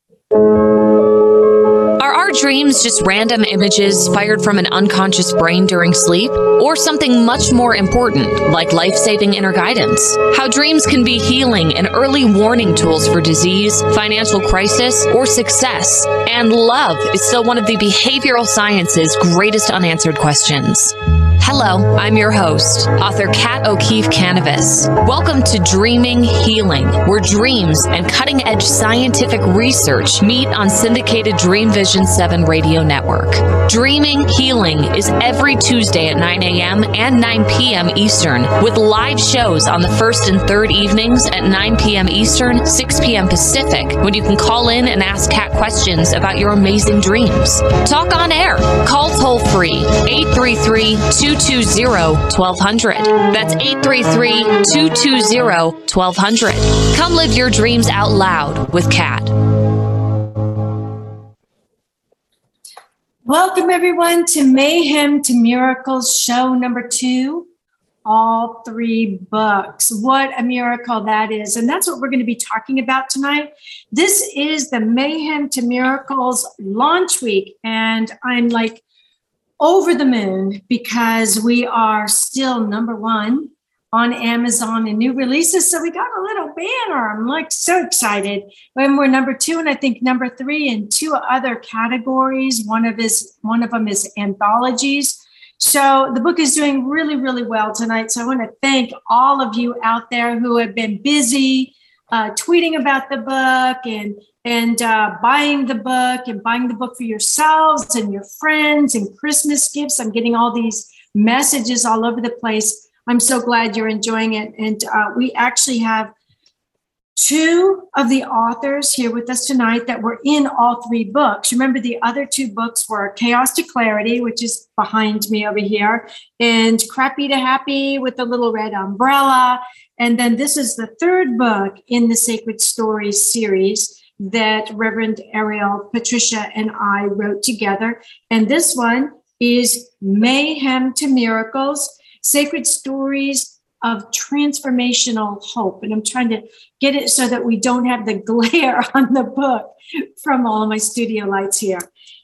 Are our dreams just random images fired from an unconscious brain during sleep? Or something much more important, like life-saving inner guidance? How dreams can be healing and early warning tools for disease, financial crisis, or success. And love is still one of the behavioral science's greatest unanswered questions. Hello, I'm your host, author Kat O'Keefe Canavas. Welcome to Dreaming Healing, where dreams and cutting-edge scientific research meet on syndicated Dream Vision 7 radio network. Dreaming Healing is every Tuesday at 9 a.m. and 9 p.m. Eastern, with live shows on the first and third evenings at 9 p.m. Eastern, 6 p.m. Pacific, when you can call in and ask Kat questions about your amazing dreams. Talk on air. Call toll-free, 833-220-1200. That's 833-220-1200. Come live your dreams out loud with Kat. Welcome, everyone, to Mayhem to Miracles, show number 2, all 3 books. What a miracle that is. And that's what we're going to be talking about tonight. This is the Mayhem to Miracles launch week. And I'm like over the moon because we are still number 1 on Amazon and new releases. So we got a little banner. I'm like so excited. When we're number 2 and I think number 3 in 2 other categories. One of them is anthologies. So the book is doing really, really well tonight. So I want to thank all of you out there who have been busy tweeting about the book and buying the book for yourselves and your friends and Christmas gifts. I'm getting all these messages all over the place. I'm so glad you're enjoying it. And we actually have 2 of the authors here with us tonight that were in all 3 books. Remember, the other 2 books were Chaos to Clarity, which is behind me over here, and Crappy to Happy with the little red umbrella. And then this is the 3rd book in the Sacred Stories series that Reverend Ariel, Patricia, and I wrote together. And this one is Mayhem to Miracles, Sacred Stories of Transformational Hope. And I'm trying to get it so that we don't have the glare on the book from all of my studio lights here.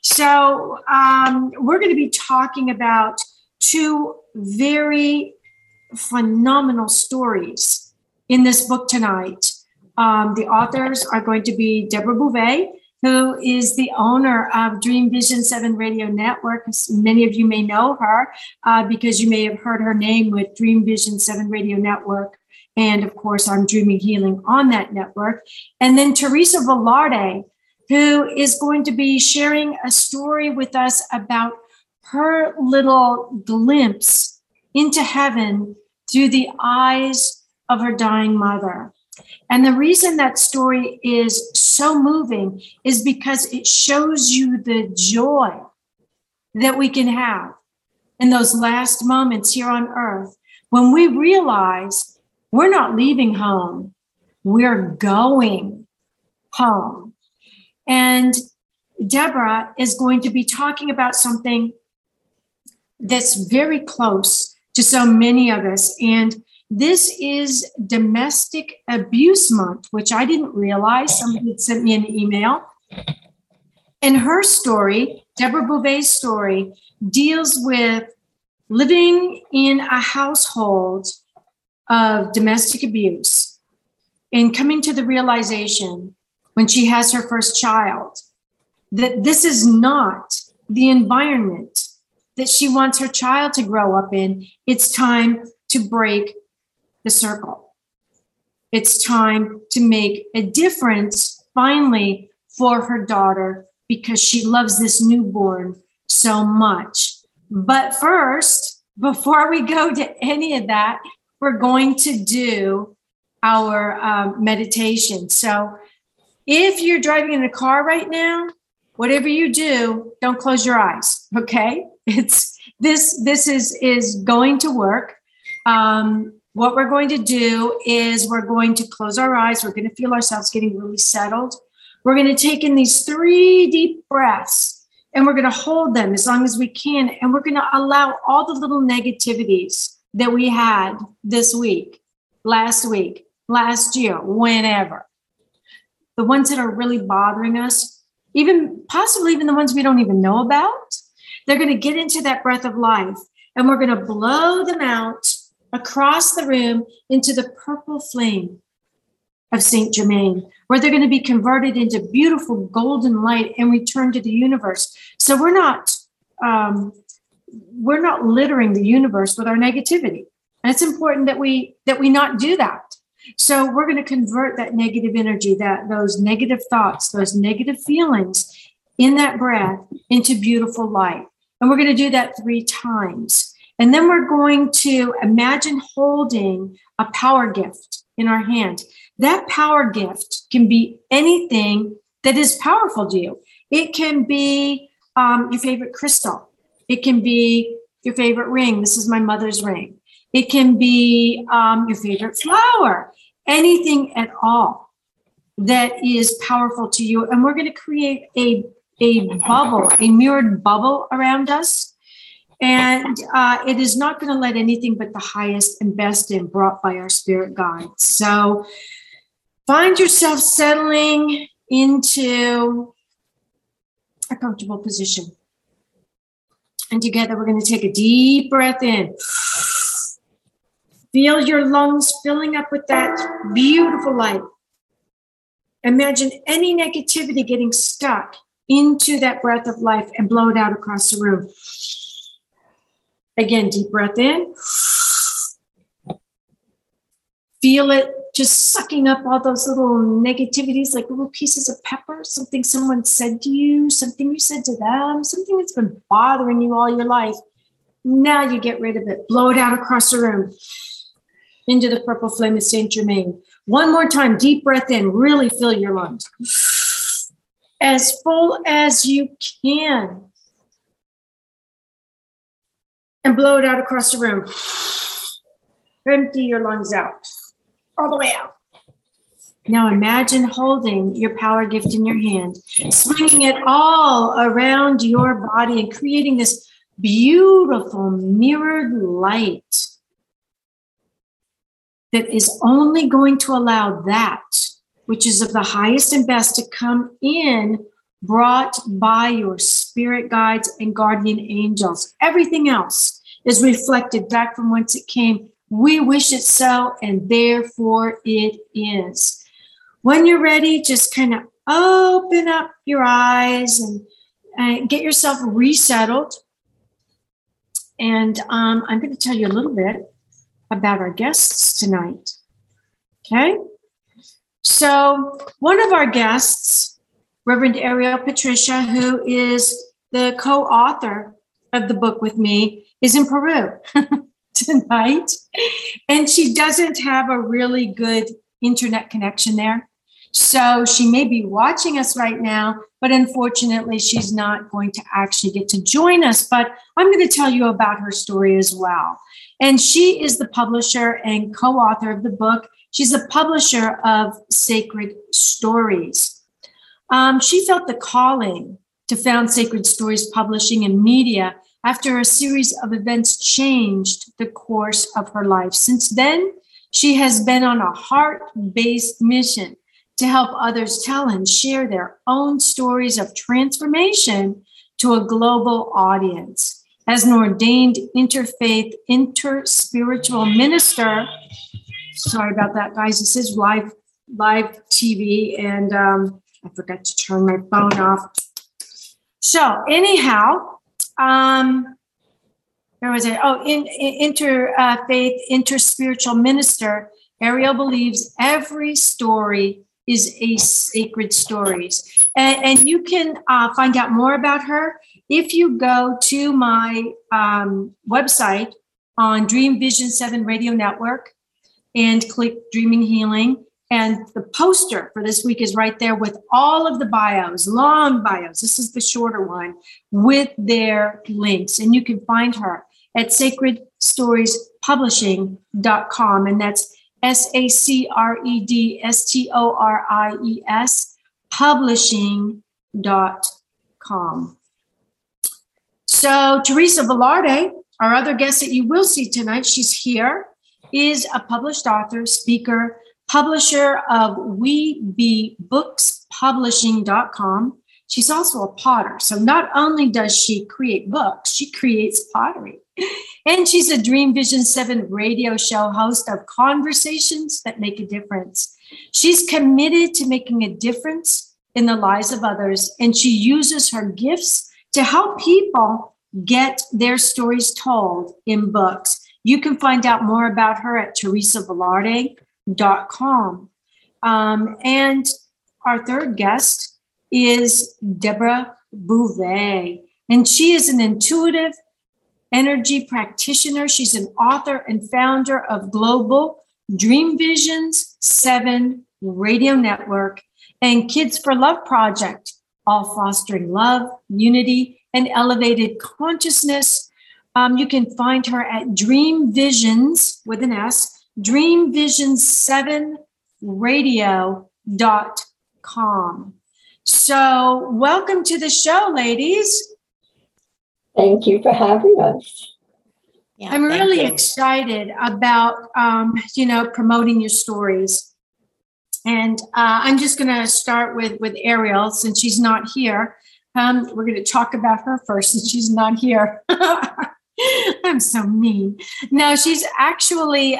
So we're going to be talking about 2 very phenomenal stories in this book tonight. The authors are going to be Deborah Bouvet, who is the owner of Dream Vision 7 Radio Network. Many of you may know her because you may have heard her name with Dream Vision 7 Radio Network. And of course, I'm Dreaming Healing on that network. And then Teresa Velarde, who is going to be sharing a story with us about her little glimpse into heaven through the eyes of her dying mother. And the reason that story is so moving is because it shows you the joy that we can have in those last moments here on earth when we realize we're not leaving home, we're going home. And Deborah is going to be talking about something that's very close to so many of us. And this is Domestic Abuse Month, which I didn't realize. Somebody had sent me an email. And her story, Deborah Bouvet's story, deals with living in a household of domestic abuse and coming to the realization when she has her first child that this is not the environment that she wants her child to grow up in. It's time to break the circle. It's time to make a difference finally for her daughter because she loves this newborn so much. But first, before we go to any of that, we're going to do our meditation. So if you're driving in a car right now, whatever you do, don't close your eyes, okay? This is going to work. What we're going to do is we're going to close our eyes. We're going to feel ourselves getting really settled. We're going to take in these 3 deep breaths and we're going to hold them as long as we can. And we're going to allow all the little negativities that we had this week, last year, whenever. the ones that are really bothering us, possibly even the ones we don't even know about. They're going to get into that breath of life, and we're going to blow them out across the room into the purple flame of Saint Germain, where they're going to be converted into beautiful golden light and return to the universe. So we're not littering the universe with our negativity. And it's important that we not do that. So we're going to convert that negative energy, those negative thoughts, those negative feelings in that breath into beautiful light. And we're going to do that 3 times. And then we're going to imagine holding a power gift in our hand. That power gift can be anything that is powerful to you. It can be your favorite crystal. It can be your favorite ring. This is my mother's ring. It can be your favorite flower. Anything at all that is powerful to you. And we're going to create a bubble, a mirrored bubble around us. And it is not going to let anything but the highest and best in, brought by our spirit guides. So find yourself settling into a comfortable position. And together we're going to take a deep breath in. Feel your lungs filling up with that beautiful light. Imagine any negativity getting stuck into that breath of life and blow it out across the room. Again, deep breath in. Feel it just sucking up all those little negativities, like little pieces of pepper, something someone said to you, something you said to them, something that's been bothering you all your life. Now you get rid of it. Blow it out across the room into the purple flame of Saint Germain. One more time, deep breath in. Really fill your lungs. As full as you can. And blow it out across the room. Empty your lungs out. All the way out. Now imagine holding your power gift in your hand, swinging it all around your body and creating this beautiful mirrored light that is only going to allow that which is of the highest and best to come in, brought by your spirit guides and guardian angels. Everything else is reflected back from whence it came. We wish it so, and therefore it is. When you're ready, just kind of open up your eyes and get yourself resettled. And I'm going to tell you a little bit about our guests tonight. Okay? So one of our guests, Reverend Ariel Patricia, who is the co-author of the book with me, is in Peru tonight. And she doesn't have a really good internet connection there. So she may be watching us right now, but unfortunately, she's not going to actually get to join us. But I'm going to tell you about her story as well. And she is the publisher and co-author of the book. She's the publisher of Sacred Stories. She felt the calling to found Sacred Stories Publishing and Media after a series of events changed the course of her life. Since then, she has been on a heart-based mission to help others tell and share their own stories of transformation to a global audience. As an ordained interfaith, interspiritual minister, sorry about that, guys, this is live TV, and I forgot to turn my phone off. So anyhow, where was it? Oh, interfaith, interspiritual minister, Ariel believes every story is a sacred story. And you can find out more about her if you go to my website on Dream Vision 7 Radio Network and click Dreaming Healing. And the poster for this week is right there with all of the bios, long bios. This is the shorter one with their links. And you can find her at sacredstoriespublishing.com. And that's SACREDSTORIES publishing.com. So Teresa Velarde, our other guest that you will see tonight, she's here, is a published author, speaker, publisher of WeBeBooksPublishing.com. She's also a potter. So not only does she create books, she creates pottery. And she's a Dream Vision 7 radio show host of Conversations That Make a Difference. She's committed to making a difference in the lives of others, and she uses her gifts to help people get their stories told in books. You can find out more about her at teresavelarde.com. And our third guest is Deborah Bouvet, and she is an intuitive energy practitioner. She's an author and founder of Global Dream Visions 7 Radio Network and Kids for Love Project, all fostering love, unity, and elevated consciousness. You can find her at Dream Visions with an S, dreamvisions7radio.com. So welcome to the show, ladies. Thank you for having us. Yeah, I'm really excited about, promoting your stories. And I'm just going to start with Ariel, since she's not here. We're going to talk about her first, since she's not here. I'm so mean. No, she's actually,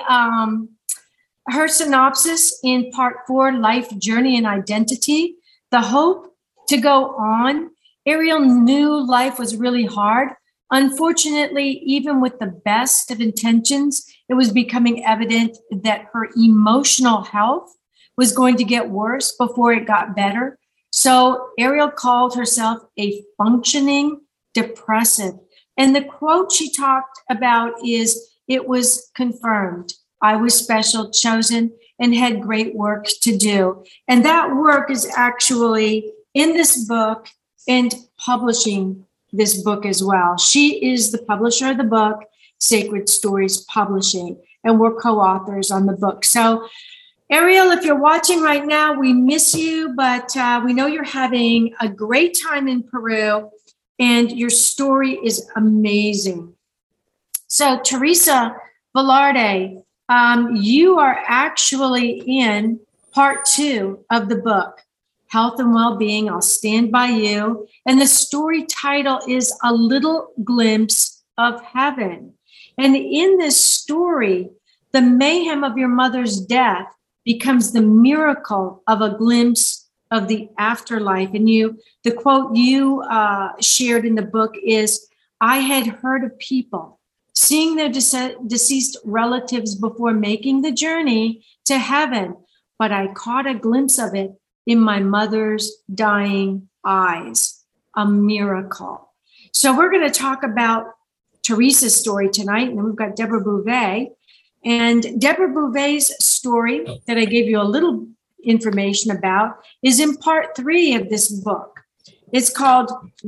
her synopsis in part 4, Life, Journey, and Identity, the hope to go on. Ariel knew life was really hard. Unfortunately, even with the best of intentions, it was becoming evident that her emotional health was going to get worse before it got better. So Ariel called herself a functioning depressive. And the quote she talked about is, "It was confirmed. I was special, chosen, and had great work to do." And that work is actually in this book and publishing this book as well. She is the publisher of the book, Sacred Stories Publishing, and we're co-authors on the book. So Ariel, if you're watching right now, we miss you, but we know you're having a great time in Peru, and your story is amazing. So Teresa Velarde, you are actually in part 2 of the book, Health and Well-Being, I'll Stand By You. And the story title is A Little Glimpse of Heaven. And in this story, the mayhem of your mother's death becomes the miracle of a glimpse of the afterlife. And the quote you shared in the book is, "I had heard of people seeing their deceased relatives before making the journey to heaven, but I caught a glimpse of it in my mother's dying eyes." A miracle. So we're going to talk about Teresa's story tonight, and then we've got Deborah Bouvet. And Deborah Bouvet's story that I gave you a little information about is in part 3 of this book. It's called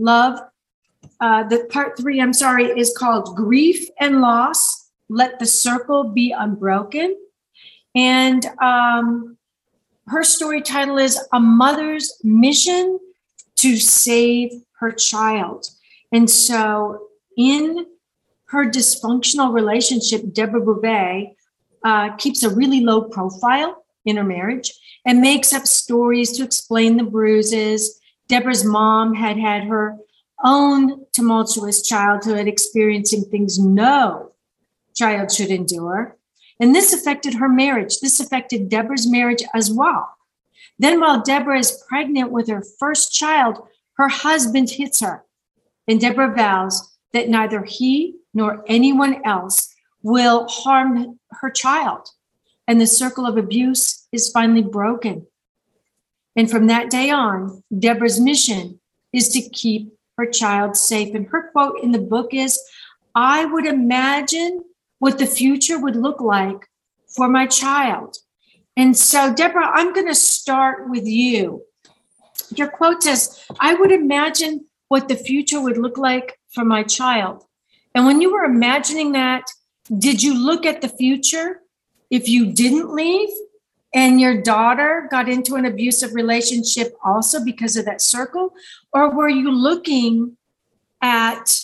part 3, is called Grief and Loss, Let the Circle Be Unbroken. And her story title is A Mother's Mission to Save Her Child. And so in her dysfunctional relationship, Deborah Bouvet keeps a really low profile in her marriage and makes up stories to explain the bruises. Deborah's mom had her own tumultuous childhood, experiencing things no child should endure. And this affected her marriage. This affected Deborah's marriage as well. Then while Deborah is pregnant with her first child, her husband hits her. And Deborah vows that neither he nor anyone else will harm her child. And the circle of abuse is finally broken. And from that day on, Deborah's mission is to keep her child safe. And her quote in the book is, "I would imagine what the future would look like for my child." And so, Deborah, I'm going to start with you. Your quote says, "I would imagine what the future would look like for my child." And when you were imagining that, did you look at the future if you didn't leave and your daughter got into an abusive relationship also because of that circle? Or were you looking at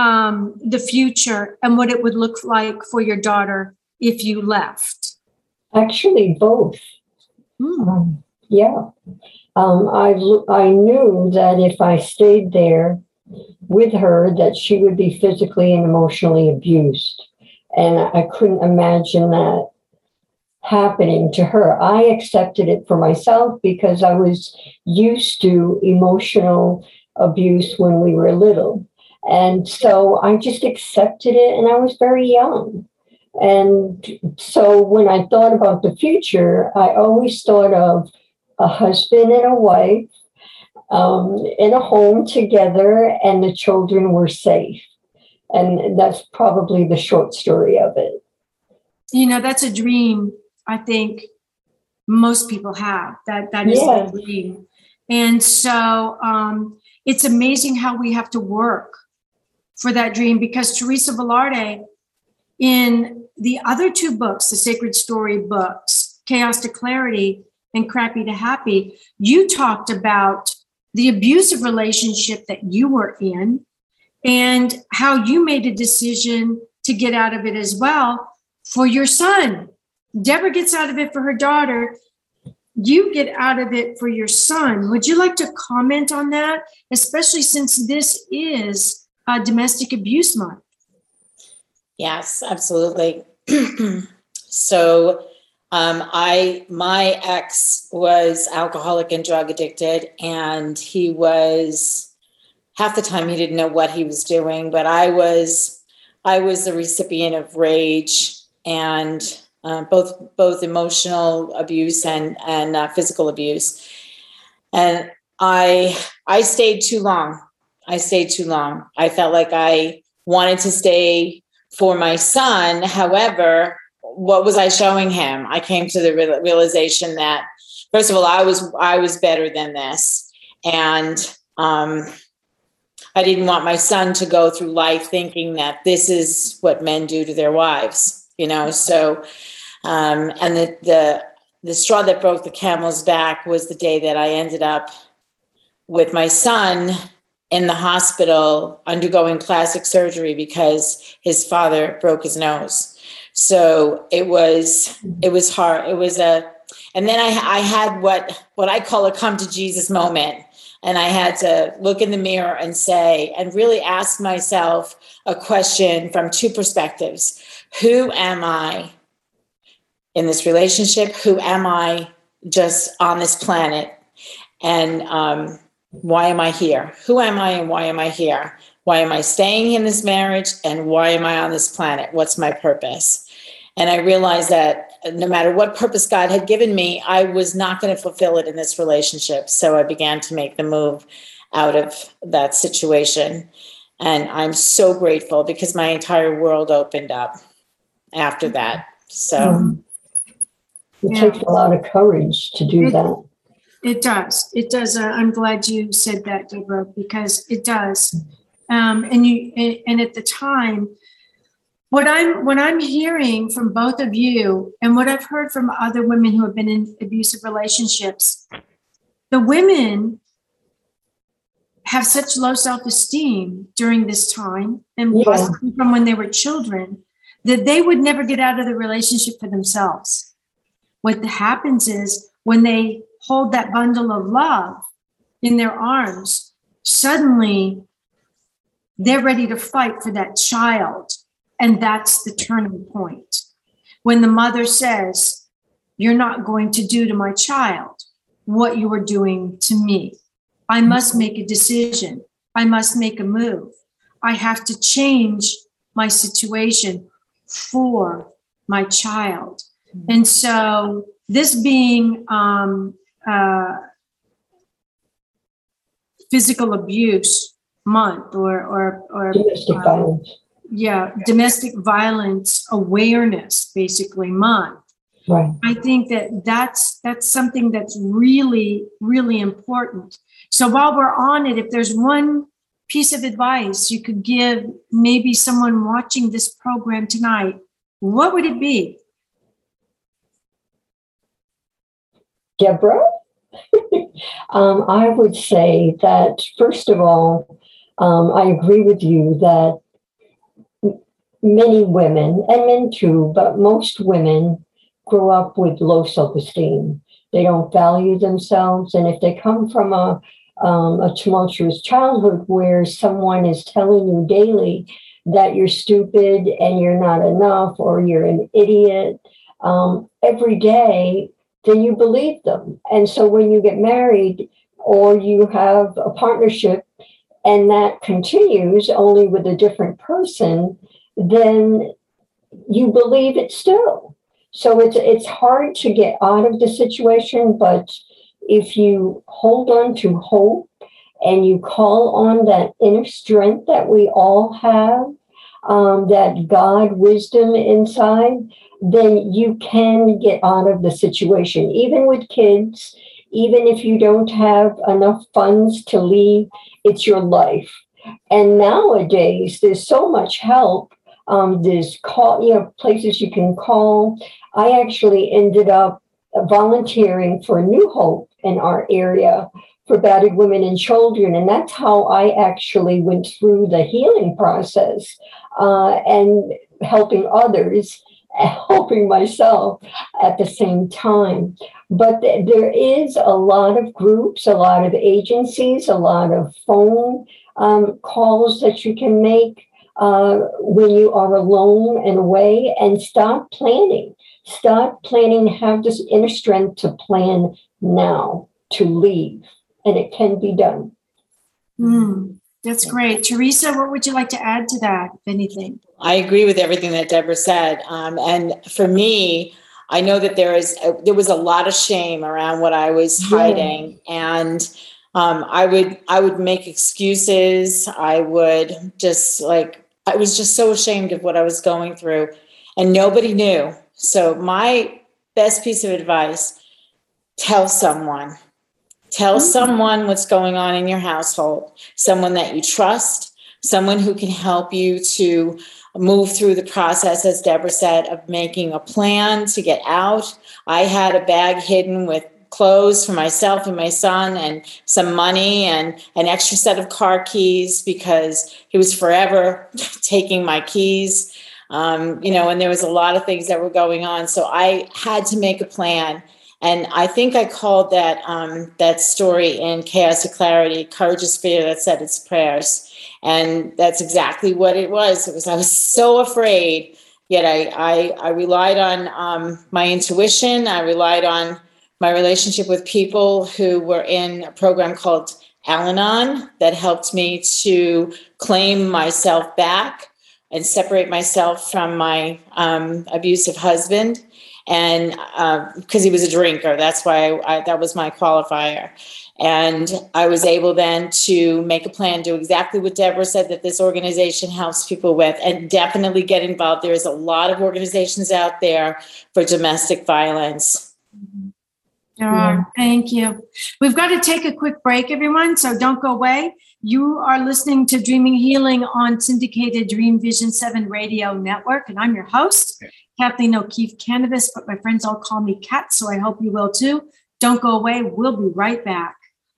the future and what it would look like for your daughter if you left? Actually, both. Yeah. I knew that if I stayed there with her, that she would be physically and emotionally abused. And I couldn't imagine that happening to her. I accepted it for myself because I was used to emotional abuse when we were little. And so I just accepted it, and I was very young. And so when I thought about the future, I always thought of a husband and a wife in a home together, and the children were safe. And that's probably the short story of it. You know, that's a dream I think most people have. That is Yeah. the dream. And so it's amazing how we have to work for that dream, because Teresa Velarde, in the other two books, the Sacred Story books, Chaos to Clarity and Crappy to Happy, you talked about the abusive relationship that you were in and how you made a decision to get out of it as well for your son. Deborah gets out of it for her daughter. You get out of it for your son. Would you like to comment on that, especially since this is a domestic abuse month? Yes, absolutely. So my ex was alcoholic and drug addicted, and he was, half the time he didn't know what he was doing, but I was the recipient of rage and both emotional abuse and physical abuse. And I stayed too long. I felt like I wanted to stay for my son. However, what was I showing him? I came to the realization that, first of all, I was better than this. And I didn't want my son to go through life thinking that this is what men do to their wives, you know? So, and the straw that broke the camel's back was the day that I ended up with my son in the hospital undergoing plastic surgery because his father broke his nose. So it was hard. And then I had what I call a come to Jesus moment. And I had to look in the mirror and say, and really ask myself a question from two perspectives. Who am I in this relationship? Who am I just on this planet? And why am I here? Who am I and why am I here? Why am I staying in this marriage? And why am I on this planet? What's my purpose? And I realized that no matter what purpose God had given me, I was not going to fulfill it in this relationship. So I began to make the move out of that situation. And I'm so grateful because my entire world opened up after that. So it takes a lot of courage to do that. It does. It does. I'm glad you said that, Deborah, because it does. And at the time, what I'm hearing from both of you, and what I've heard from other women who have been in abusive relationships, the women have such low self-esteem during this time, and possibly from when they were children, that they would never get out of the relationship for themselves. What happens is when they hold that bundle of love in their arms, suddenly they're ready to fight for that child. And that's the turning point. When the mother says, you're not going to do to my child what you are doing to me. I must make a decision. I must make a move. I have to change my situation for my child. And so this being physical abuse month or domestic violence. Yeah, domestic violence awareness, basically, month. Right. I think that's something that's really, really important. So while we're on it, if there's one piece of advice you could give maybe someone watching this program tonight, what would it be? Deborah? I would say that, first of all, I agree with you that many women, and men too, but most women grow up with low self-esteem. They don't value themselves. And if they come from a tumultuous childhood where someone is telling you daily that you're stupid and you're not enough or you're an idiot every day, then you believe them. And so when you get married or you have a partnership and that continues only with a different person, then you believe it still. So it's hard to get out of the situation, but if you hold on to hope and you call on that inner strength that we all have, that God wisdom inside, then you can get out of the situation. Even with kids, even if you don't have enough funds to leave, it's your life. And nowadays, there's so much help. There's places you can call. I actually ended up volunteering for New Hope in our area for battered women and children. And that's how I actually went through the healing process and helping others, helping myself at the same time. But there is a lot of groups, a lot of agencies, a lot of phone calls that you can make when you are alone and away, and start planning. Start planning, have this inner strength to plan now, to leave, and it can be done. That's great. Teresa, what would you like to add to that, if anything? I agree with everything that Deborah said. And for me, I know that there was a lot of shame around what I was hiding. And I would make excuses. I was just so ashamed of what I was going through, and nobody knew. So my best piece of advice, tell someone what's going on in your household, someone that you trust, someone who can help you to move through the process, as Deborah said, of making a plan to get out. I had a bag hidden with clothes for myself and my son and some money and an extra set of car keys because he was forever taking my keys. And there was a lot of things that were going on. So I had to make a plan. And I think I called that story in Chaos to Clarity, Courage is Fear That Said Its Prayers. And that's exactly what it was. I was so afraid, yet I relied on my intuition. I relied on my relationship with people who were in a program called Al-Anon that helped me to claim myself back and separate myself from my abusive husband. And because he was a drinker, that's why that was my qualifier. And I was able then to make a plan, do exactly what Deborah said that this organization helps people with, and definitely get involved. There's a lot of organizations out there for domestic violence. Thank you. We've got to take a quick break, everyone, so don't go away. You are listening to Dreaming Healing on syndicated Dream Vision 7 radio network, and I'm your host, Kathleen O'Keefe Canavas, but my friends all call me Kat, so I hope you will too. Don't go away. We'll be right back.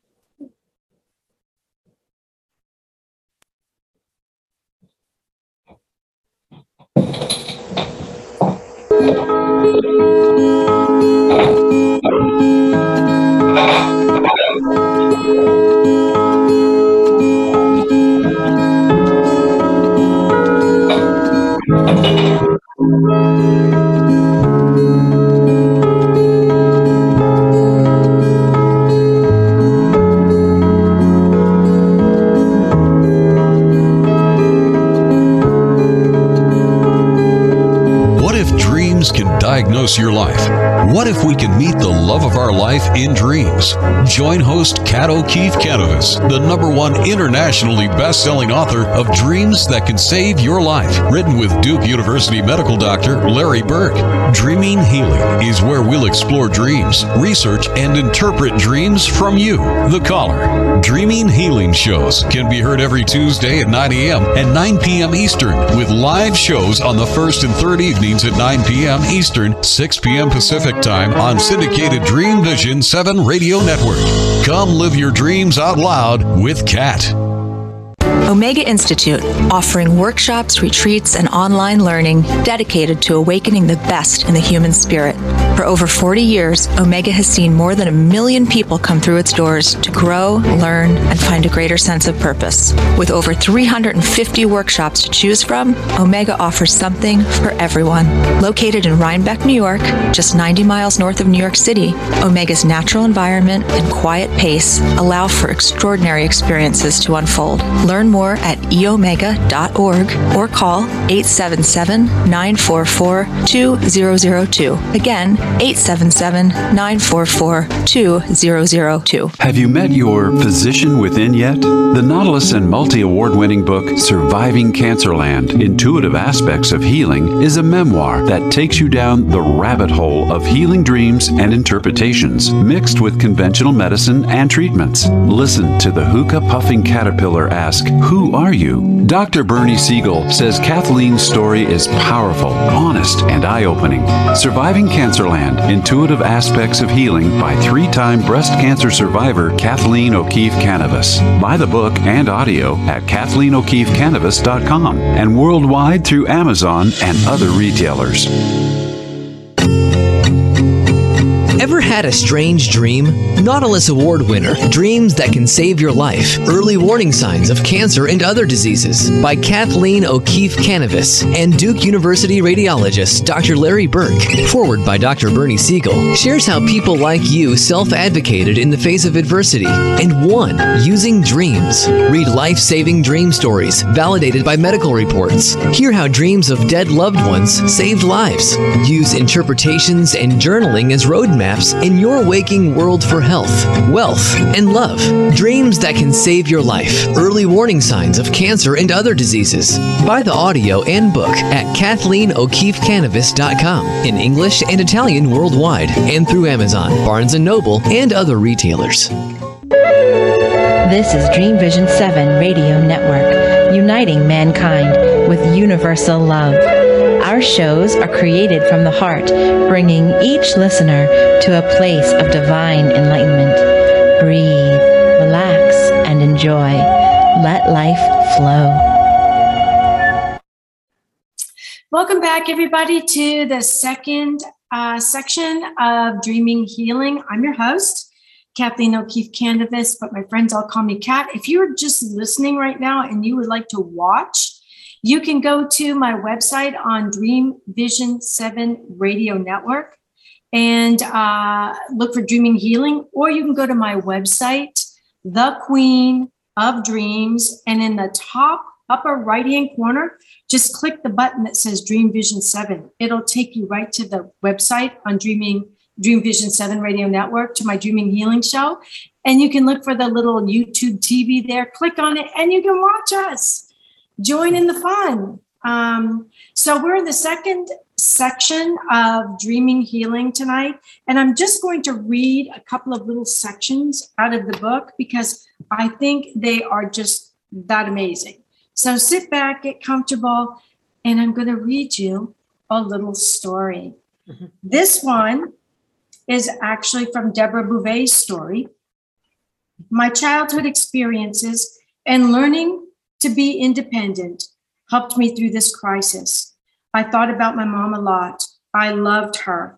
Diagnose your life. What if we can meet the love of our life in dreams? Join host Kat O'Keefe Canavas, the #1 internationally best-selling author of Dreams That Can Save Your Life, written with Duke University medical doctor Larry Burke. Dreaming Healing is where we'll explore dreams, research, and interpret dreams from you, the caller. Dreaming Healing shows can be heard every Tuesday at 9 a.m. and 9 p.m. Eastern, with live shows on the first and third evenings at 9 p.m. Eastern, 6 p.m. Pacific Time on syndicated Dream Vision 7 radio network. Come live your dreams out loud with Kat. Omega Institute, offering workshops, retreats, and online learning dedicated to awakening the best in the human spirit. For over 40 years, Omega has seen more than 1 million people come through its doors to grow, learn, and find a greater sense of purpose. With over 350 workshops to choose from, Omega offers something for everyone. Located in Rhinebeck, New York, just 90 miles north of New York City, Omega's natural environment and quiet pace allow for extraordinary experiences to unfold. Learn more at eomega.org or call 877-944-2002. Again, 877-944-2002. Have you met your physician within yet? The Nautilus and multi-award winning book, Surviving Cancerland, Intuitive Aspects of Healing, is a memoir that takes you down the rabbit hole of healing dreams and interpretations, mixed with conventional medicine and treatments. Listen to the hookah-puffing caterpillar ask, "Who are you?" Dr. Bernie Siegel says Kathleen's story is powerful, honest, and eye-opening. Surviving Cancerland, Intuitive Aspects of Healing by 3-time breast cancer survivor Kathleen O'Keefe Kanavos. Buy the book and audio at KathleenO'KeefeKanavos.com and worldwide through Amazon and other retailers. Ever had a strange dream? Nautilus Award winner, Dreams That Can Save Your Life, Early Warning Signs of Cancer and Other Diseases by Kathleen O'Keefe Kanavos and Duke University radiologist Dr. Larry Burke. Forward by Dr. Bernie Siegel, shares how people like you self-advocated in the face of adversity and won using dreams. Read life-saving dream stories validated by medical reports. Hear how dreams of dead loved ones saved lives. Use interpretations and journaling as roadmaps in your waking world for health, wealth, and love. Dreams That Can Save Your Life. Early Warning Signs of Cancer and Other Diseases. Buy the audio and book at KathleenO'KeefeKanavos.com in English and Italian worldwide and through Amazon, Barnes & Noble, and other retailers. This is Dream Vision 7 Radio Network, uniting mankind with universal love. Our shows are created from the heart, bringing each listener to a place of divine enlightenment. Breathe, relax, and enjoy. Let life flow. Welcome back, everybody, to the second section of Dreaming Healing. I'm your host, Kathleen O'Keefe Kanavos, but my friends all call me Kat. If you're just listening right now and you would like to watch, you can go to my website on Dream Vision 7 Radio Network and look for Dreaming Healing, or you can go to my website, The Queen of Dreams, and in the top upper right-hand corner, just click the button that says Dream Vision 7. It'll take you right to the website on Dream Vision 7 Radio Network to my Dreaming Healing show, and you can look for the little YouTube TV there, click on it, and you can watch us. Join in the fun. So we're in the second section of Dreaming Healing tonight, and I'm just going to read a couple of little sections out of the book because I think they are just that amazing. So sit back, get comfortable, and I'm going to read you a little story. Mm-hmm. This one is actually from Deborah Bouvet's story. My childhood experiences and learning to be independent helped me through this crisis. I thought about my mom a lot. I loved her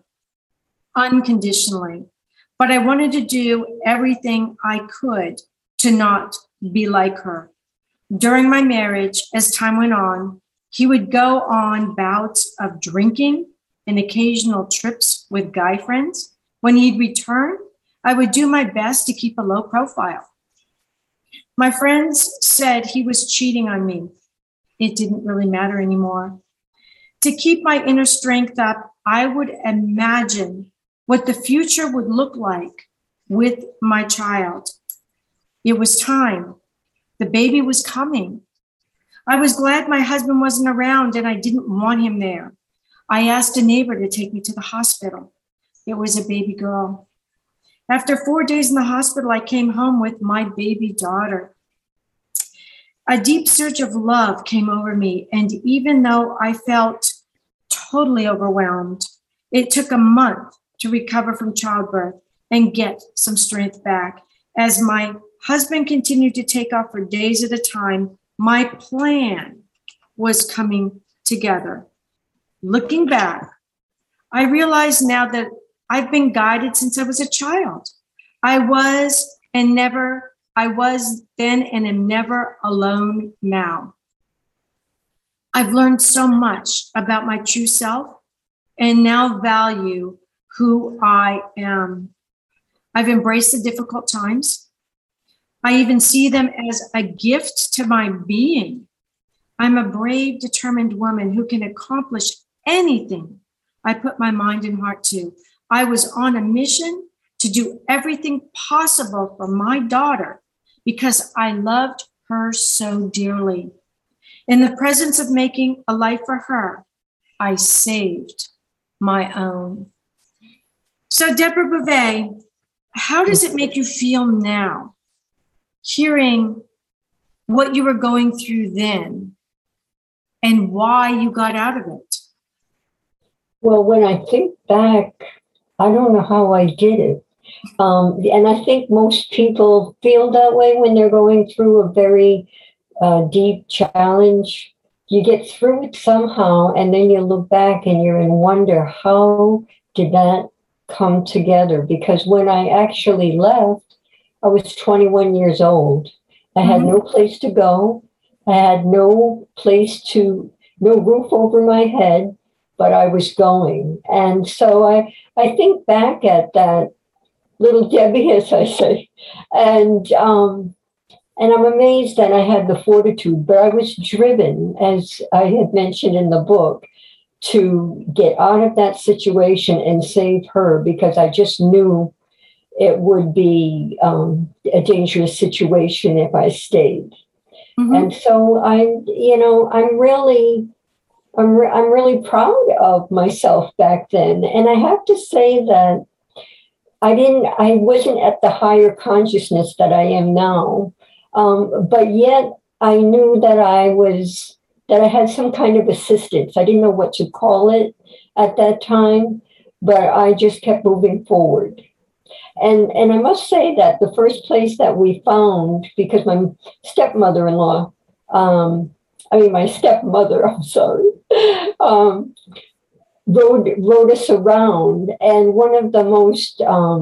unconditionally, but I wanted to do everything I could to not be like her. During my marriage, as time went on, he would go on bouts of drinking and occasional trips with guy friends. When he'd return, I would do my best to keep a low profile. My friends said he was cheating on me. It didn't really matter anymore. To keep my inner strength up, I would imagine what the future would look like with my child. It was time. The baby was coming. I was glad my husband wasn't around and I didn't want him there. I asked a neighbor to take me to the hospital. It was a baby girl. After 4 days in the hospital, I came home with my baby daughter. A deep surge of love came over me, and even though I felt totally overwhelmed, it took a month to recover from childbirth and get some strength back. As my husband continued to take off for days at a time, my plan was coming together. Looking back, I realize now that I've been guided since I was a child. I was then and am never alone now. I've learned so much about my true self and now value who I am. I've embraced the difficult times. I even see them as a gift to my being. I'm a brave, determined woman who can accomplish anything I put my mind and heart to. I was on a mission to do everything possible for my daughter because I loved her so dearly. In the presence of making a life for her, I saved my own. So, Deborah Bouvet, how does it make you feel now, hearing what you were going through then and why you got out of it? Well, when I think back, I don't know how I did it. And I think most people feel that way when they're going through a very deep challenge. You get through it somehow, and then you look back and you're in wonder, how did that come together? Because when I actually left, I was 21 years old. I had no place to go. I had no roof over my head, but I was going. And so I think back at that little Debbie, as I say, and I'm amazed that I had the fortitude, but I was driven, as I had mentioned in the book, to get out of that situation and save her, because I just knew it would be a dangerous situation if I stayed. And so I'm really proud of myself back then. And I have to say that I wasn't at the higher consciousness that I am now. But yet I knew that I had some kind of assistance. I didn't know what to call it at that time, but I just kept moving forward. And I must say that the first place that we found, because my stepmother, rode us around. And one of the most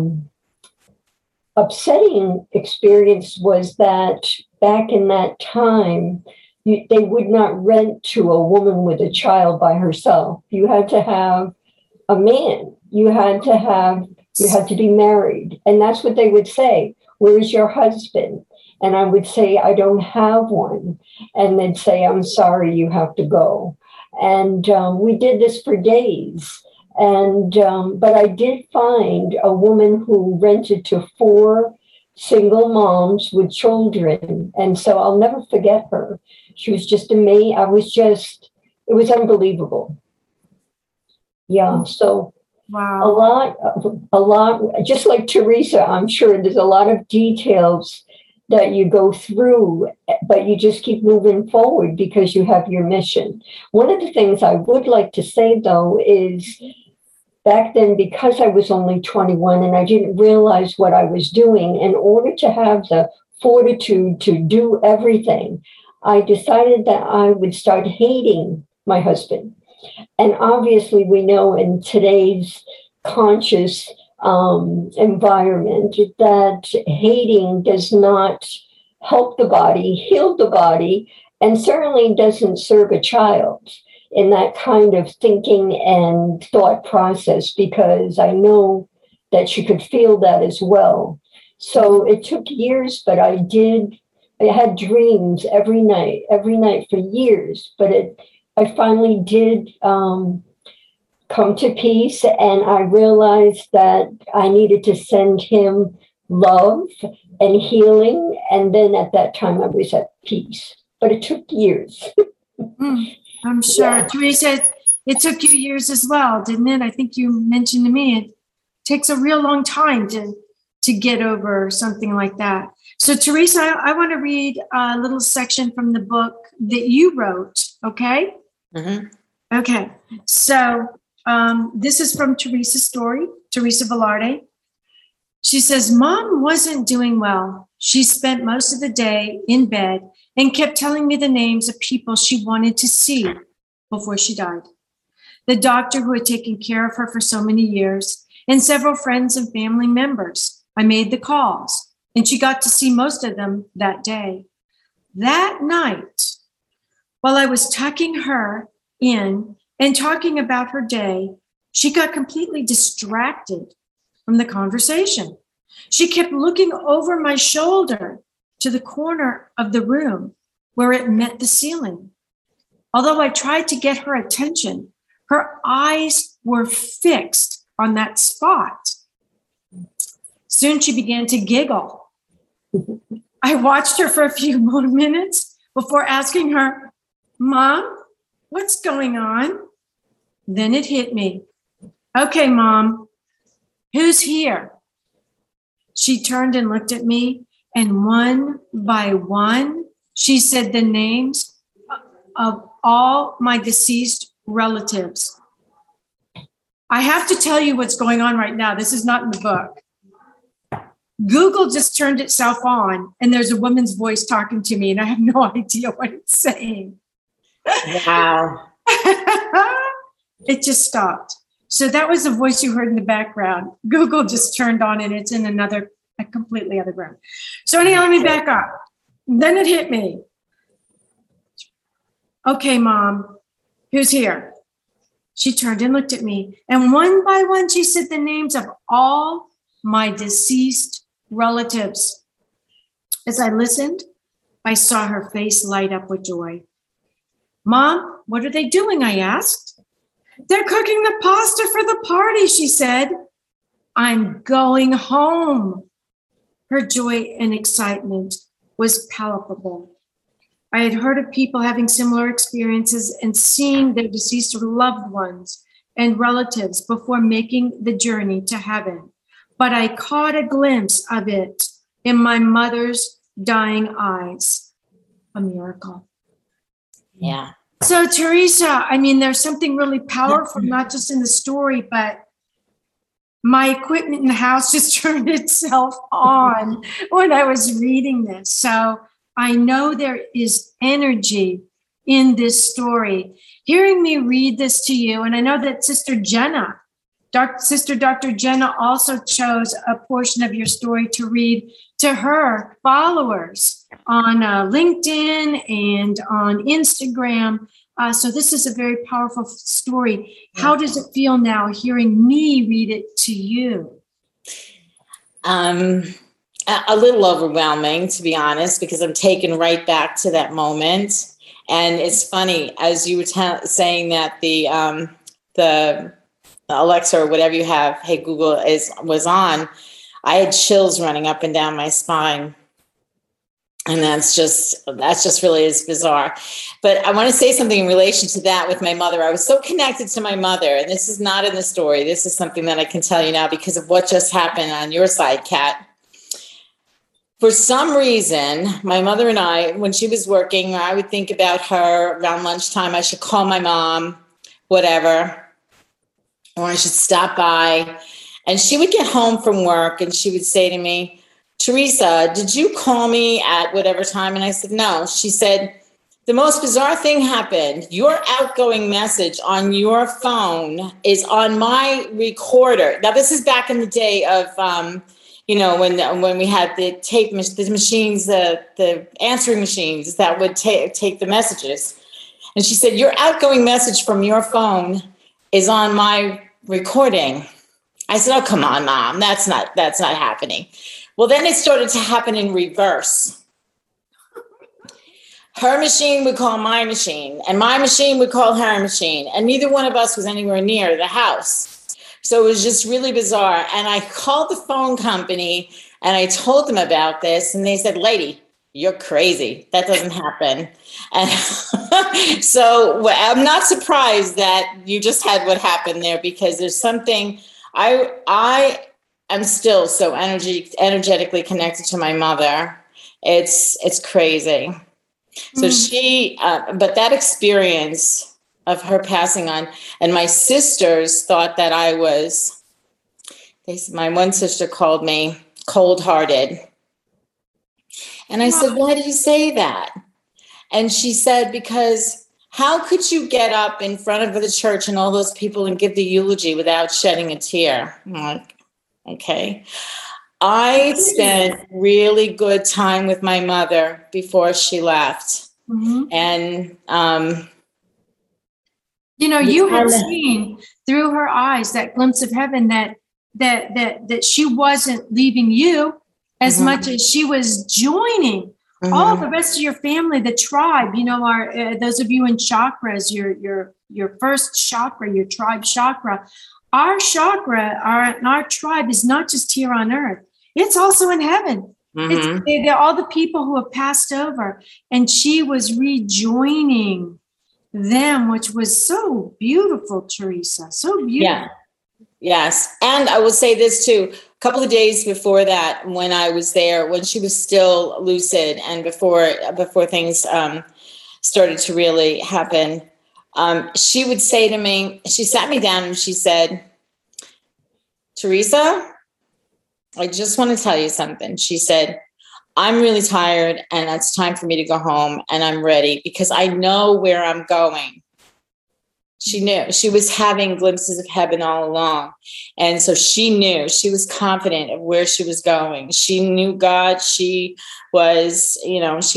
upsetting experience was that back in that time, they would not rent to a woman with a child by herself. You had to have a man. You had to be married. And that's what they would say. Where's your husband? And I would say, I don't have one. And they'd say, I'm sorry, you have to go. And we did this for days. And but I did find a woman who rented to 4 single moms with children. And so I'll never forget her. She was just amazing. It was unbelievable. Yeah. So wow. A lot, just like Teresa, I'm sure there's a lot of details that you go through, but you just keep moving forward because you have your mission. One of the things I would like to say, though, is back then, because I was only 21 and I didn't realize what I was doing, in order to have the fortitude to do everything, I decided that I would start hating my husband. And obviously, we know in today's conscious environment that hating does not help the body, heal the body, and certainly doesn't serve a child in that kind of thinking and thought process, because I know that you could feel that as well. So it took years, but I had dreams every night for years, but I finally did come to peace, and I realized that I needed to send him love and healing. And then at that time I was at peace, but it took years. I'm sure. Yeah. Teresa, it took you years as well, didn't it? I think you mentioned to me it takes a real long time to get over something like that. So Teresa, I want to read a little section from the book that you wrote, okay? Mm-hmm. Okay, so this is from Teresa's story, Teresa Velarde. She says, Mom wasn't doing well. She spent most of the day in bed and kept telling me the names of people she wanted to see before she died. The doctor who had taken care of her for so many years, and several friends and family members. I made the calls, and she got to see most of them that day. That night, while I was tucking her in and talking about her day, she got completely distracted from the conversation. She kept looking over my shoulder to the corner of the room where it met the ceiling. Although I tried to get her attention, her eyes were fixed on that spot. Soon she began to giggle. I watched her for a few more minutes before asking her, "Mom, what's going on?" Then it hit me. "Okay, Mom, who's here?" She turned and looked at me, and one by one, she said the names of all my deceased relatives. I have to tell you what's going on right now. This is not in the book. Google just turned itself on, and there's a woman's voice talking to me, and I have no idea what it's saying. Wow. It just stopped. So that was the voice you heard in the background. Google just turned on, and it's in a completely other room. So anyhow, let me back up. Then it hit me. "Okay, Mom, who's here?" She turned and looked at me, and one by one, she said the names of all my deceased relatives. As I listened, I saw her face light up with joy. "Mom, what are they doing?" I asked. "They're cooking the pasta for the party," she said. "I'm going home." Her joy and excitement was palpable. I had heard of people having similar experiences and seeing their deceased loved ones and relatives before making the journey to heaven. But I caught a glimpse of it in my mother's dying eyes. A miracle. Yeah. So, Teresa, I mean, there's something really powerful, not just in the story, but my equipment in the house just turned itself on when I was reading this. So I know there is energy in this story. Hearing me read this to you, and I know that Sister Jenna, Sister Dr. Jenna also chose a portion of your story to read to her followers on LinkedIn and on Instagram. So this is a very powerful story. How does it feel now hearing me read it to you? A little overwhelming, to be honest, because I'm taken right back to that moment. And it's funny, as you were saying that the Alexa or whatever you have, Hey Google, was on, I had chills running up and down my spine. And that's just really is bizarre. But I want to say something in relation to that with my mother. I was so connected to my mother, and this is not in the story. This is something that I can tell you now because of what just happened on your side, Kat. For some reason, my mother and I, when she was working, I would think about her around lunchtime. I should call my mom, whatever, or I should stop by. And she would get home from work and she would say to me, "Teresa, did you call me at whatever time?" And I said, "No." She said, "The most bizarre thing happened. Your outgoing message on your phone is on my recorder." Now, this is back in the day of, when we had the tape, the machines, the answering machines that would take the messages. And she said, "Your outgoing message from your phone is on my recording." I said, "Oh, come on, Mom. That's not happening." Well, then it started to happen in reverse. Her machine would call my machine, and my machine would call her machine, and neither one of us was anywhere near the house. So it was just really bizarre. And I called the phone company, and I told them about this, and they said, "Lady, you're crazy. That doesn't happen." And so I'm not surprised that you just had what happened there, because there's something I'm still so energetically connected to my mother. It's crazy. So but that experience of her passing on, and my sisters thought that my one sister called me cold-hearted. And I said, "Why did you say that?" And she said, "Because how could you get up in front of the church and all those people and give the eulogy without shedding a tear? I'm like, okay. I spent really good time with my mother before she left. Mm-hmm. And, you had seen through her eyes that glimpse of heaven that she wasn't leaving you as mm-hmm. much as she was joining mm-hmm. all the rest of your family, the tribe. Our those of you in chakras, your first chakra, your tribe chakra. Our chakra, our tribe is not just here on earth; it's also in heaven. Mm-hmm. They're all the people who have passed over, and she was rejoining them, which was so beautiful, Teresa. So beautiful. Yeah. Yes. And I will say this too, a couple of days before that, when I was there, when she was still lucid and before things started to really happen, she would say to me, she sat me down and she said, Teresa, I just want to tell you something. She said, I'm really tired and it's time for me to go home and I'm ready because I know where I'm going. She knew. She was having glimpses of heaven all along. And so she knew. She was confident of where she was going. She knew God. She was, she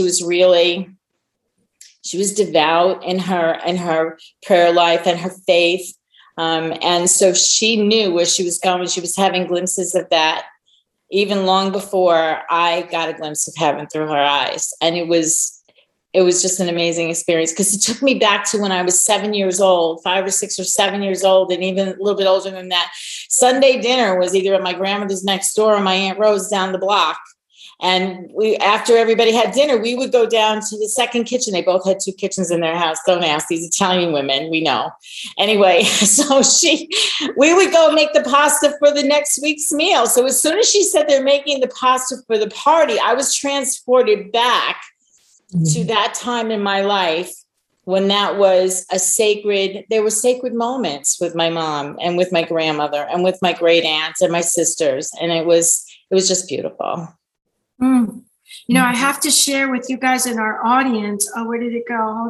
was devout in her prayer life and her faith. And so she knew where she was going. She was having glimpses of that even long before I got a glimpse of heaven through her eyes. And it was just an amazing experience because it took me back to when I was 7 years old, 5 or 6 or 7 years old, and even a little bit older than that. Sunday dinner was either at my grandmother's next door or my Aunt Rose down the block. And after everybody had dinner, we would go down to the second kitchen. They both had 2 kitchens in their house. Don't ask, these Italian women, we know. Anyway, so we would go make the pasta for the next week's meal. So as soon as she said they're making the pasta for the party, I was transported back to that time in my life when that was there were sacred moments with my mom and with my grandmother and with my great aunts and my sisters. And it was just beautiful. I have to share with you guys in our audience. Oh, where did it go? Hold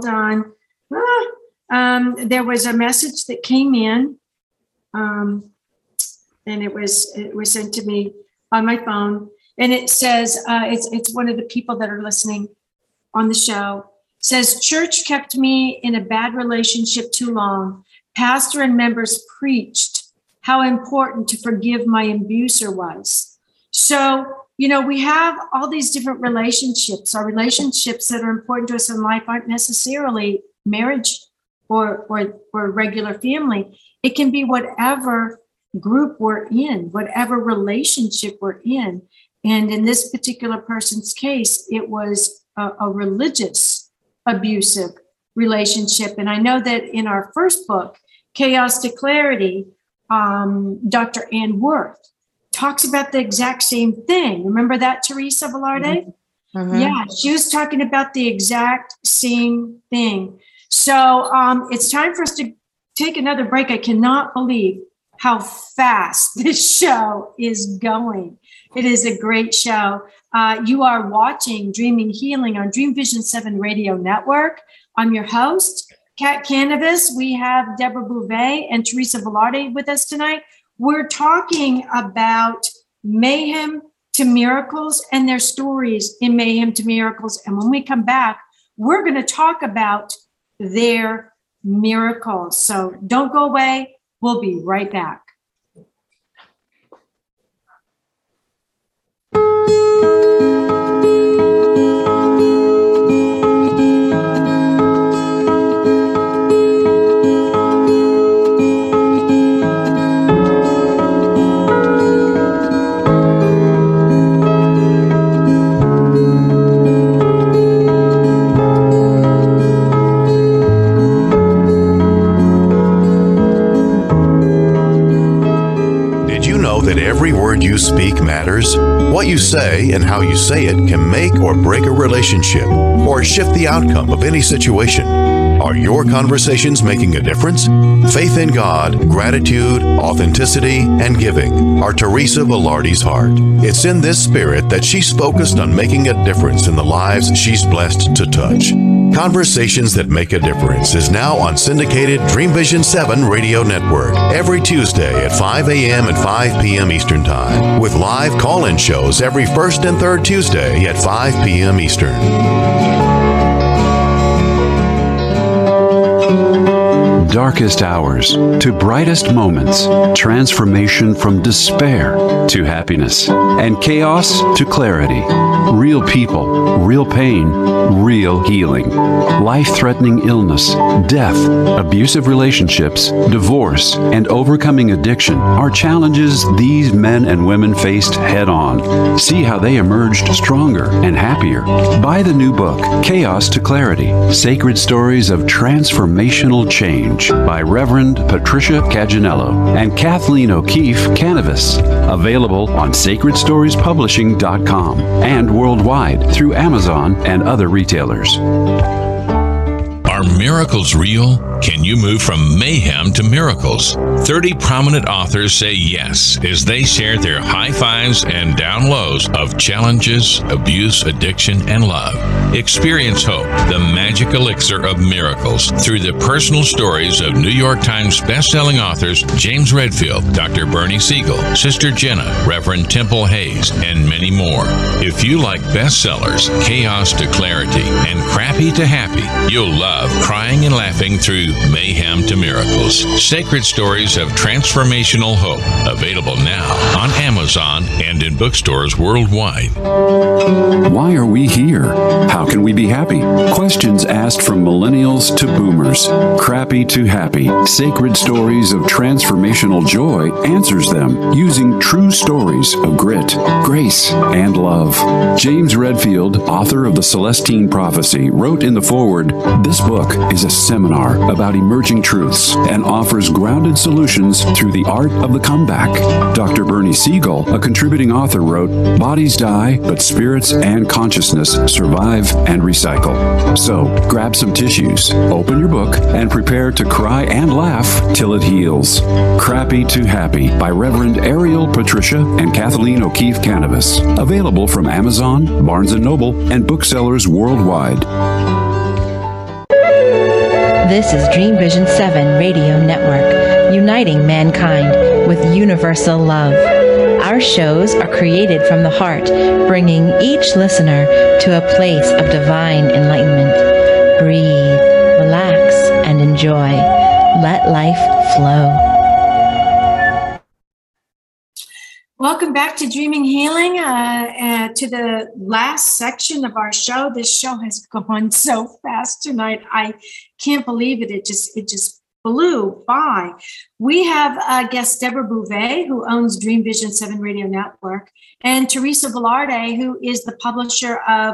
on. There was a message that came in, and it was sent to me on my phone, and it says it's one of the people that are listening on the show. It says, church kept me in a bad relationship too long. Pastor and members preached how important to forgive my abuser was. So we have all these different relationships. Our relationships that are important to us in life aren't necessarily marriage or regular family. It can be whatever group we're in, whatever relationship we're in. And in this particular person's case, it was a religious abusive relationship. And I know that in our first book, Chaos to Clarity, Dr. Ann Worth talks about the exact same thing. Remember that, Teresa Velarde? Mm-hmm. Yeah, she was talking about the exact same thing. So it's time for us to take another break. I cannot believe how fast this show is going. It is a great show. You are watching Dreaming Healing on Dream Vision 7 Radio Network. I'm your host, Kat Cannabis. We have Deborah Bouvet and Teresa Velarde with us tonight. We're talking about mayhem to miracles and their stories in mayhem to miracles. And when we come back, we're going to talk about their miracles. So don't go away. We'll be right back. That every word you speak matters. What you say and how you say it can make or break a relationship or shift the outcome of any situation. Are your conversations making a difference? Faith in God, gratitude, authenticity, and giving are Teresa Velarde's heart. It's in this spirit that she's focused on making a difference in the lives she's blessed to touch. Conversations That Make a Difference is now on syndicated Dream Vision 7 radio network every Tuesday at 5 a.m. and 5 p.m. Eastern Time, with live call-in shows every first and third Tuesday at 5 p.m. Eastern. Darkest hours to brightest moments, transformation from despair to happiness, and chaos to clarity. Real people, real pain, real healing. Life-threatening illness, death, abusive relationships, divorce, and overcoming addiction are challenges these men and women faced head-on. See how they emerged stronger and happier. Buy the new book, Chaos to Clarity, Sacred Stories of Transformational Change, by Reverend Patricia Caginello and Kathleen O'Keefe Canavas. Available on sacredstoriespublishing.com and worldwide through Amazon and other retailers. Are miracles real? Can you move from mayhem to miracles? 30 prominent authors say yes as they share their high fives and down lows of challenges, abuse, addiction, and love. Experience hope, the magic elixir of miracles, through the personal stories of New York Times bestselling authors James Redfield, Dr. Bernie Siegel, Sister Jenna, Reverend Temple Hayes, and many more. If you like bestsellers, Chaos to Clarity, and Crappy to Happy, you'll love Crying and Laughing Through Mayhem to Miracles. Sacred Stories of Transformational Hope. Available now on Amazon and in bookstores worldwide. Why are we here? How can we be happy? Questions asked from millennials to boomers. Crappy to Happy. Sacred Stories of Transformational Joy answers them using true stories of grit, grace, and love. James Redfield, author of The Celestine Prophecy, wrote in the foreword, "This book is a seminar about emerging truths and offers grounded solutions through the art of the comeback." Dr. Bernie Siegel, a contributing author, wrote, "Bodies die, but spirits and consciousness survive and recycle." So, grab some tissues, open your book, and prepare to cry and laugh till it heals. Crappy to Happy by Reverend Ariel Patricia and Kathleen O'Keefe Canavas. Available from Amazon, Barnes & Noble, and booksellers worldwide. This is Dream Vision 7 Radio Network, uniting mankind with universal love. Our shows are created from the heart, bringing each listener to a place of divine enlightenment. Breathe, relax, and enjoy. Let life flow. Welcome back to Dreaming Healing, to the last section of our show. This show has gone so fast tonight. I can't believe it. It just flew by. We have guest Deborah Bouvet, who owns Dream Vision 7 Radio Network, and Teresa Velarde, who is the publisher of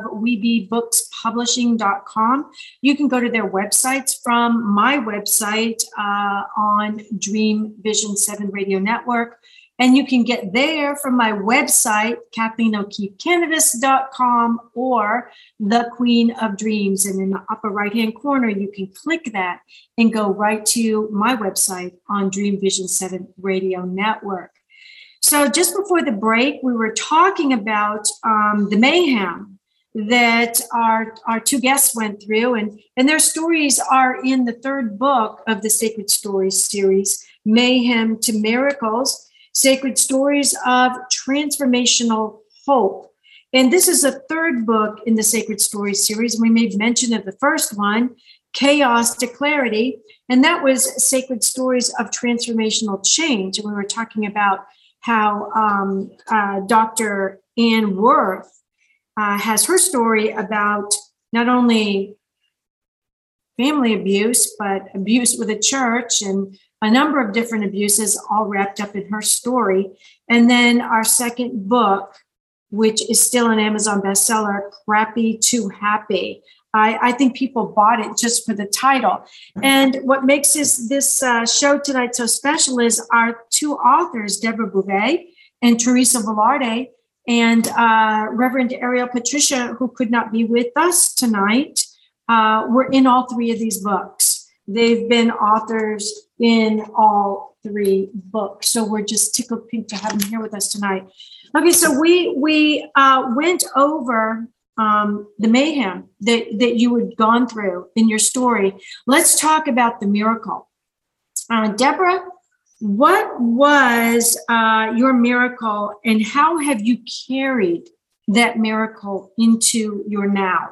WeBeBooksPublishing.com. You can go to their websites from my website on Dream Vision 7 Radio Network. And you can get there from my website, KathleenO'KeefeCanavas.com, or The Queen of Dreams. And in the upper right-hand corner, you can click that and go right to my website on Dream Vision 7 Radio Network. So just before the break, we were talking about the mayhem that our two guests went through, and their stories are in the third book of the Sacred Stories series, Mayhem to Miracles. Sacred Stories of Transformational Hope. And this is the third book in the Sacred Stories series. We made mention of the first one, Chaos to Clarity, and that was Sacred Stories of Transformational Change. And we were talking about how Dr. Ann Worth has her story about not only family abuse, but abuse with the church and a number of different abuses all wrapped up in her story. And then our second book, which is still an Amazon bestseller, Crappy to Happy. I think people bought it just for the title. And what makes this show tonight so special is our two authors, Deborah Bouvet and Teresa Velarde, and Reverend Ariel Patricia, who could not be with us tonight, were in all three of these books. They've been authors in all three books. So we're just tickled pink to have them here with us tonight. Okay, so we went over the mayhem that you had gone through in your story. Let's talk about the miracle. Deborah, what was your miracle, and how have you carried that miracle into your now?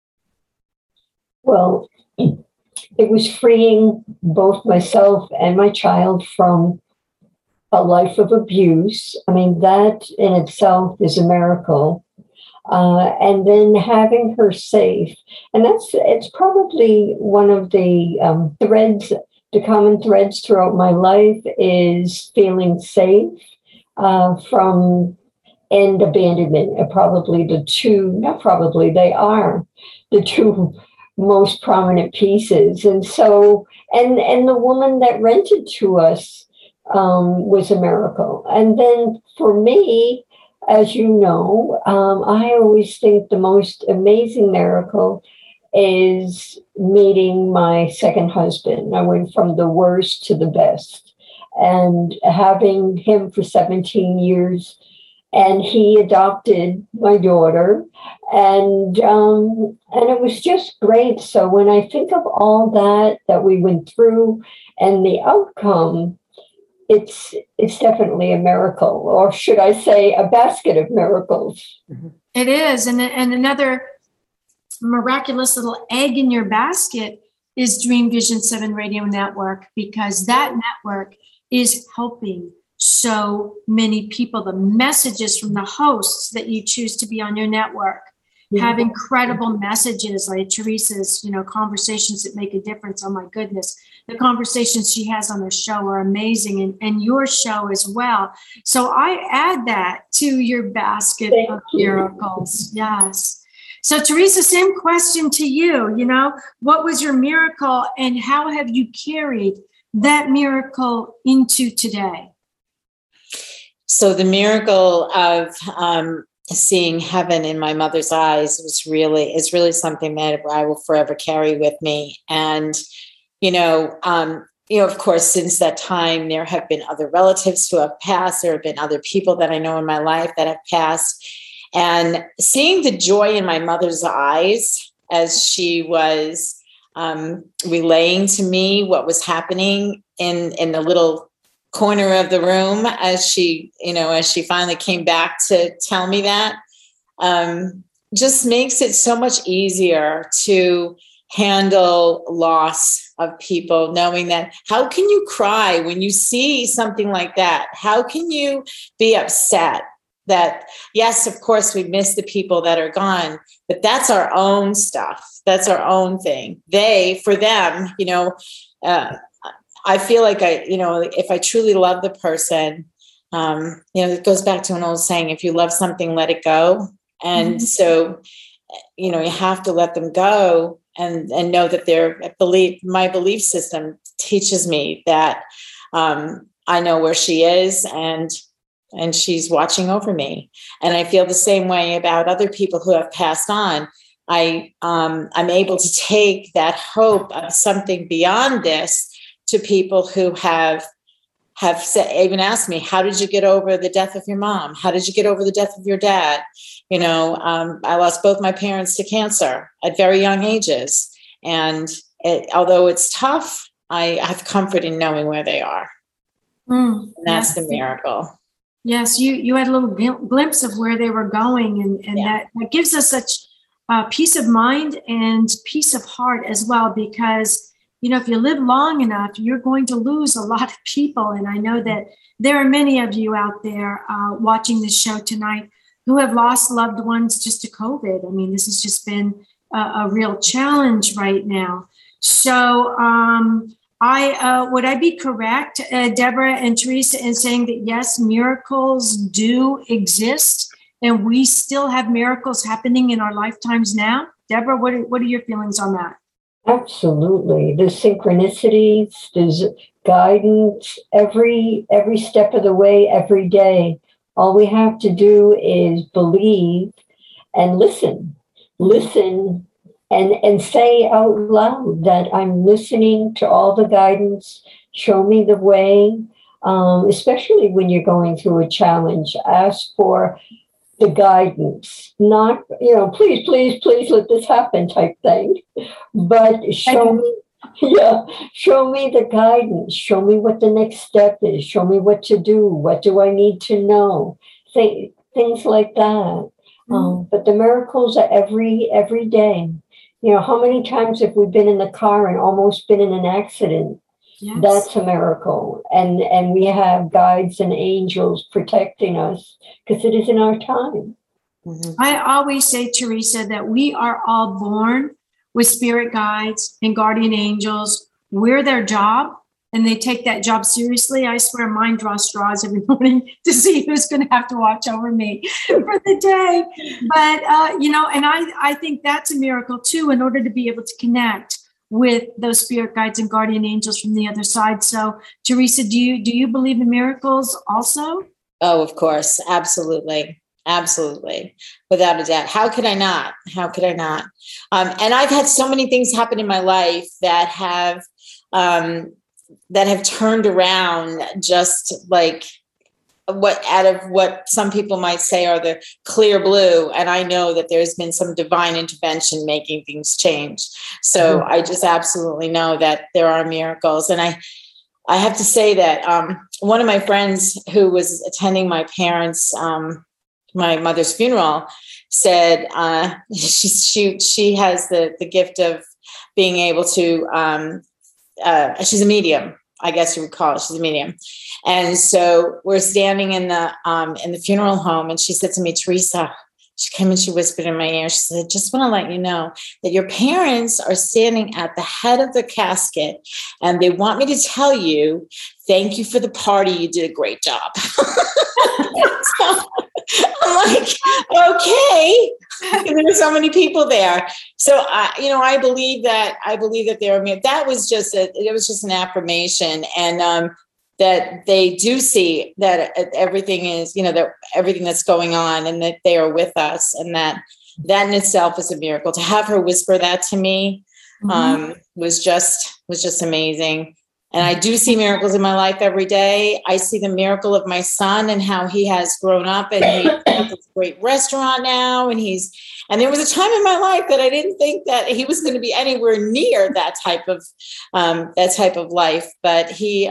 Well, it was freeing both myself and my child from a life of abuse. I mean, that in itself is a miracle. And then having her safe. And it's probably one of the threads, the common threads throughout my life is feeling safe from and abandonment are probably the two, not probably, they are the two most prominent pieces. And so, and the woman that rented to us was a miracle. And then for me, as you know, I always think the most amazing miracle is meeting my second husband. I went from the worst to the best, and having him for 17 years. And he adopted my daughter, and it was just great. So when I think of all that we went through and the outcome, it's definitely a miracle, or should I say, a basket of miracles. It is, and another miraculous little egg in your basket is Dream Vision 7 Radio Network, because that network is helping so many people. The messages from the hosts that you choose to be on your network have incredible messages, like Teresa's, conversations that make a difference. Oh my goodness. The conversations she has on her show are amazing, and your show as well. So I add that to your basket of miracles. Yes. So Teresa, same question to you. What was your miracle, and how have you carried that miracle into today? So the miracle of seeing heaven in my mother's eyes is really something that I will forever carry with me. And, of course, since that time, there have been other relatives who have passed. There have been other people that I know in my life that have passed. And seeing the joy in my mother's eyes as she was relaying to me what was happening in the little corner of the room as she finally came back to tell me that, just makes it so much easier to handle loss of people, knowing that how can you cry when you see something like that? How can you be upset that, yes, of course, we miss the people that are gone, but that's our own stuff. That's our own thing. For them, I feel like if I truly love the person, it goes back to an old saying, if you love something, let it go. And so, you have to let them go and know that my belief system teaches me that I know where she is and she's watching over me. And I feel the same way about other people who have passed on. I'm able to take that hope of something beyond this to people who have even asked me, how did you get over the death of your mom? How did you get over the death of your dad? I lost both my parents to cancer at very young ages. And although it's tough, I have comfort in knowing where they are. And that's the miracle. Yes, you had a little glimpse of where they were going, and that gives us such peace of mind and peace of heart as well, because if you live long enough, you're going to lose a lot of people. And I know that there are many of you out there watching this show tonight who have lost loved ones just to COVID. I mean, this has just been a real challenge right now. So would I be correct, Deborah and Teresa, in saying that, yes, miracles do exist and we still have miracles happening in our lifetimes now? Deborah, what are your feelings on that? Absolutely. The synchronicities, there's guidance every step of the way, every day. All we have to do is believe and listen and say out loud that I'm listening to all the guidance. Show me the way, especially when you're going through a challenge. Ask for the guidance, not, please, please, please let this happen type thing, but show me the guidance, show me what the next step is, show me what to do, what do I need to know, things like that. But the miracles are every day. How many times have we been in the car and almost been in an accident? Yes. That's a miracle. And we have guides and angels protecting us because it isn't our time. Mm-hmm. I always say, Teresa, that we are all born with spirit guides and guardian angels. We're their job, and they take that job seriously. I swear mine draws straws every morning to see who's going to have to watch over me for the day. But, and I think that's a miracle too, in order to be able to connect with those spirit guides and guardian angels from the other side. So, Teresa, do you believe in miracles also? Oh, of course. Absolutely. Absolutely. Without a doubt. How could I not? And I've had so many things happen in my life that have turned around just like what some people might say are the clear blue. And I know that there's been some divine intervention making things change. So I just absolutely know that there are miracles. And I have to say that one of my friends who was attending my parents' my mother's funeral said she has the gift of being able to she's a medium, I guess you would call it. She's a medium. And so we're standing in the funeral home, and she said to me, Teresa, she came and she whispered in my ear, she said, just want to let you know that your parents are standing at the head of the casket, and they want me to tell you, thank you for the party. You did a great job. So I'm like, okay. And there were so many people there. So I believe that there are, that was just an affirmation, and that they do see that everything is, that everything that's going on, and that they are with us, and that in itself is a miracle. To have her whisper that to me was just amazing. And I do see miracles in my life every day. I see the miracle of my son and how he has grown up, and he's got this great restaurant now. And there was a time in my life that I didn't think that he was going to be anywhere near that type of life. But he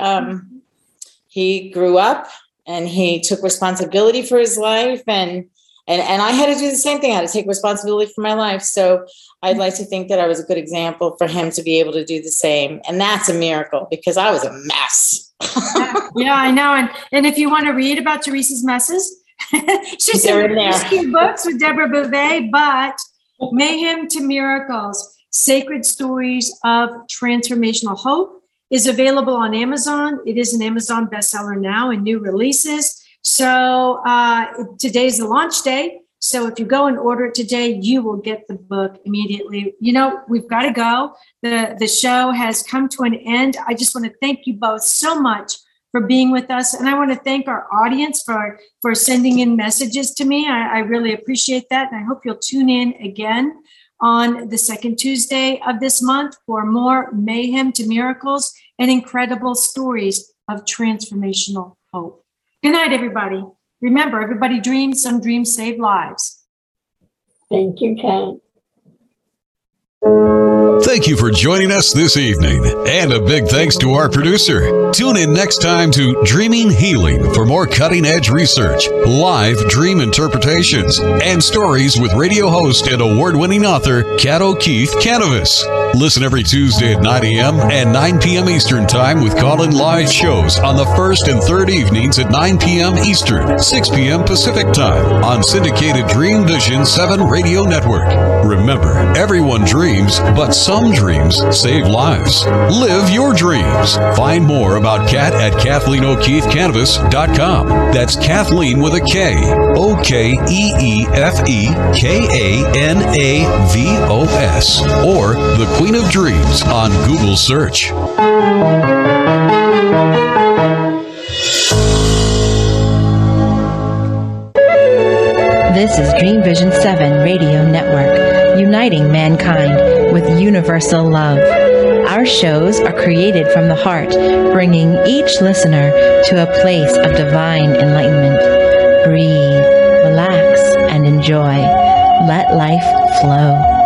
grew up, and he took responsibility for his life, and I had to do the same thing. I had to take responsibility for my life. So I'd like to think that I was a good example for him to be able to do the same. And that's a miracle, because I was a mess. Yeah, I know. And if you want to read about Teresa's messes, she's in there. Books with Deborah Bouvet, but Mayhem to Miracles, Sacred Stories of Transformational Hope is available on Amazon. It is an Amazon bestseller now and new releases. So today's the launch day. So if you go and order it today, you will get the book immediately. We've got to go. The show has come to an end. I just want to thank you both so much for being with us. And I want to thank our audience for sending in messages to me. I really appreciate that. And I hope you'll tune in again on the second Tuesday of this month for more Mayhem to Miracles and incredible stories of transformational hope. Good night, everybody. Remember, everybody dreams. Some dreams save lives. Thank you, Kat. Thank you for joining us this evening. And a big thanks to our producer. Tune in next time to Dreaming Healing for more cutting-edge research, live dream interpretations, and stories with radio host and award-winning author Kat O'Keefe Kanavos. Listen every Tuesday at 9 a.m. and 9 p.m. Eastern Time with call-in live shows on the first and third evenings at 9 p.m. Eastern, 6 p.m. Pacific Time on syndicated Dream Vision 7 Radio Network. Remember, everyone dreams, but some dreams save lives. Live your dreams. Find more about Kat at KathleenO'KeefeKanavos.com. That's Kathleen with a K. OKEEFEKANAVOS. Or The Queen of Dreams on Google search. This is Dream Vision 7 Radio Network, uniting mankind with universal love. Our shows are created from the heart, bringing each listener to a place of divine enlightenment. Breathe, relax, joy. Let life flow.